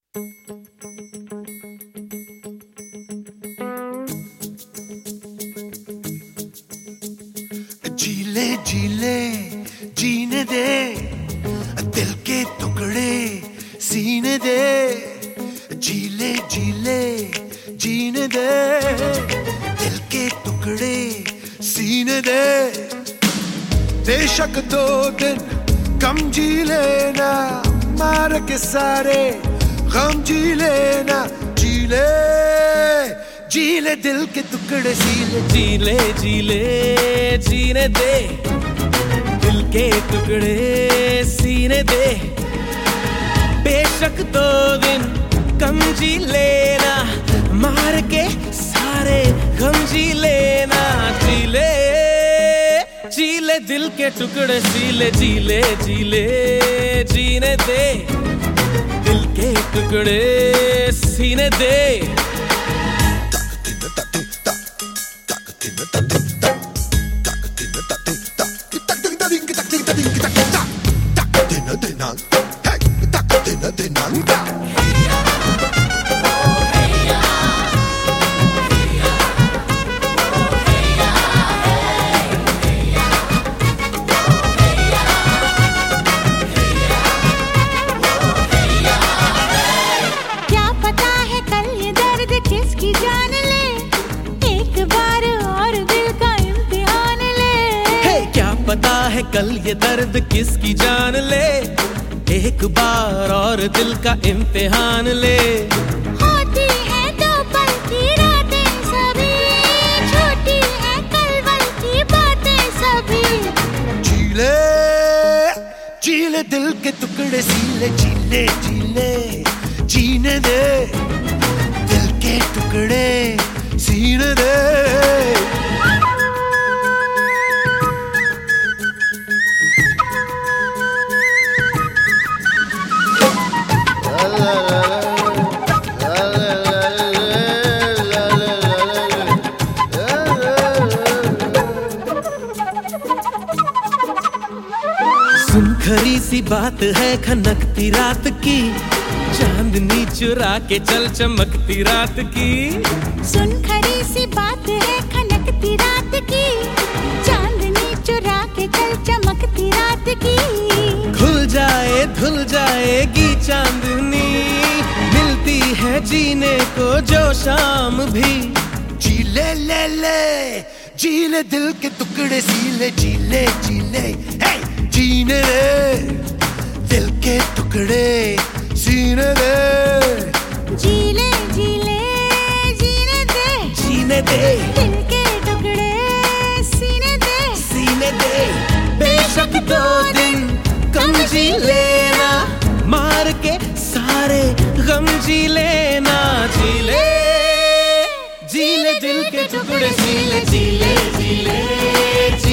जीले जीले जीने दे, दिल के टुकड़े सीने दे। जीले जीले जीने दे, दिल के टुकड़े सीने दे। बेशक 2 दिन कम जी लेना, मार के सारे गम जी लेना। जीले जीले दिल के टुकड़े सीले। जीले जीले जीने दे, दिल के टुकड़े सीने दे। बेशक 2 दिन कम जी लेना, मार के सारे गम जी लेना। जीले जीले दिल के टुकड़े सीले। जीले जीले जीने दे, दिल के टुकड़े सीने दे। पता है कल ये दर्द किसकी जान ले, एक बार और दिल का इम्तिहान ले। होती है 2 पल की रातें सभी, छोटी है कल-वल की बातें सभी। जीले जीले दिल के टुकड़े सीले। जीले जीले जीने दे, दिल के टुकड़े सीने दे। सुन खरी सी बात है खनकती रात की, चांदनी चुरा के चल चमकती रात की। सुन खरी सी बात है खनकती रात की, चांदनी चुरा के चल चमकती रात की। धुल जाएगी चांदनी, मिलती है जीने को जो शाम भी। जीले ले ले जीले दिल के टुकड़े सीले। जीले जीले हे जीने दे, दिल के टुकड़े सीने दे। जीले जीले जीने दे, जीने दे, दिल के टुकड़े सीने दे। सीने दे। बेशक 2 दिन कम जी लेना, मार के सारे गम जी लेना। जीले जीले दिल के टुकड़े सीले। जीले जीले